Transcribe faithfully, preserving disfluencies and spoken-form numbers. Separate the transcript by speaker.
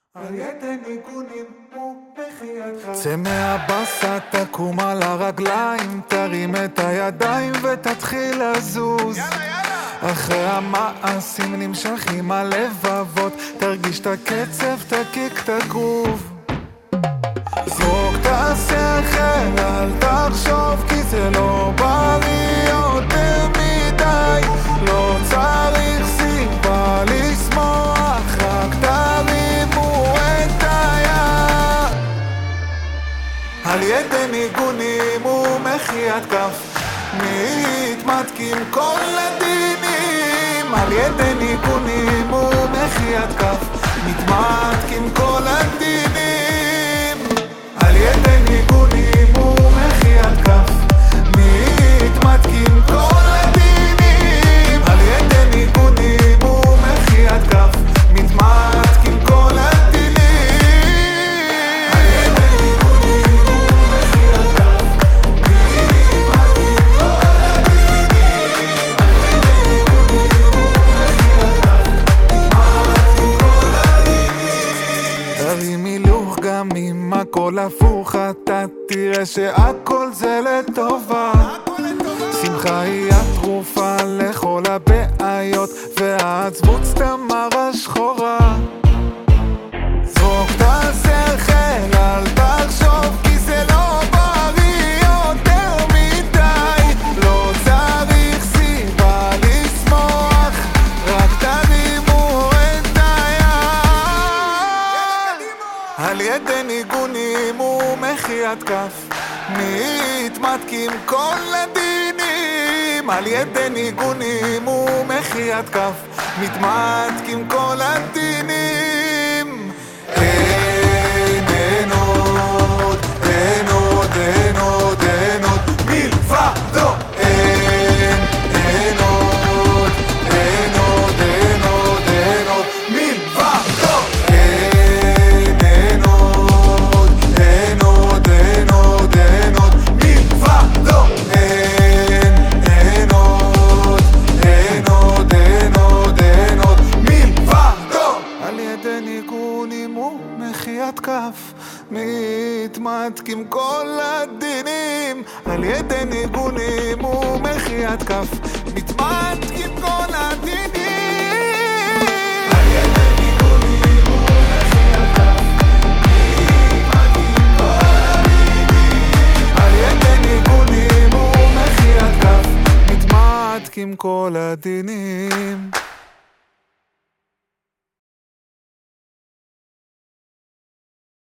Speaker 1: על ידי ניגונים ומחייתך.
Speaker 2: צא מהבסה, תקום על הרגליים, תרים את הידיים ותתחיל לזוז.
Speaker 1: יאללה יאללה!
Speaker 2: אחרי המעשים נמשכים הלבבות, תרגיש את הקצב, תקיק את הגרוב. זרוק את השכל, אל תחשוב, כי זה לא בריא יותר מדי. לא צריך סיבה לשמוח, רק תרימו את היד. על ידי ניגונים ומחיית כף מתמתקים כל הדינים. על ידי ניגונים ומחיית כף מתמתקים כל הדינים. על ידי ניגונים ומחיית כף מתמתקים כל הדינים. על ידי ניגונים ומחיית כף מתמתקים כל הדינים. על ידי ניגונים ומחיית כף מתמתקים כל הדינים. על ידי ניגונים ומחיית כף מתמתקים כל הדינים. תרים הילוך גם אם הכל הפוך, אתה תראה שהכל זה לטובה. שמחה היא התרופה לכל הבעיות, והעצבות סתם מרה שחורה. זרוק את השכל, אל תחשוב, כי זה לא בריא יותר מדי. לא צריך סיבה לשמוח, רק תרימו את היד. על ידי ניגונים ומחיית כף מתמתקים כל הדינים. על ידי ניגונים ומחיית כף מתמתקים כל הדינים. אין, אין עוד, אין עוד, אין עוד, אין עוד מלבדו. אין, אין עוד, אין עוד, אין עוד, אין עוד מלבדו. אין, אין עוד, אין עוד, אין עוד, אין עוד מלבדו. אין, אין עוד, אין עוד, אין עוד, אין עוד מלבדו. על ידי ניגונים ומחיית כף מתמתקים כל הדינים. על ידי ניגונים ומחיית כף מתמתקים כל הדינים. על ידי ניגונים ומחיית כף מתמתקים כל הדינים. על ידי ניגונים ומחיית כף מתמתקים כל הדינים.